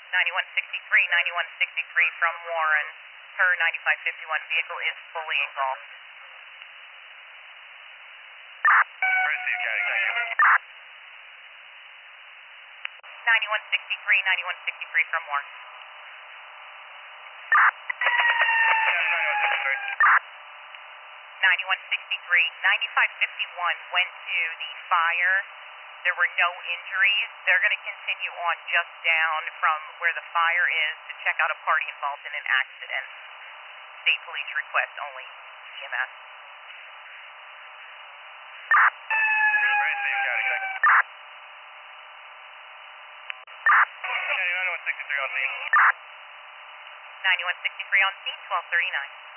9163 from Warren. Her 9551 vehicle is fully engulfed. Receive, Caddy, thank you. 9163 from Warren. Caddy, 9163. 9551 went to the fire. There were no injuries. They're going to continue on just down from where the fire is to check out a party involved in an accident. State police request only EMS. Receive, Caddy, thank you. Caddy, 9163 on scene. 9163 on scene, 1239.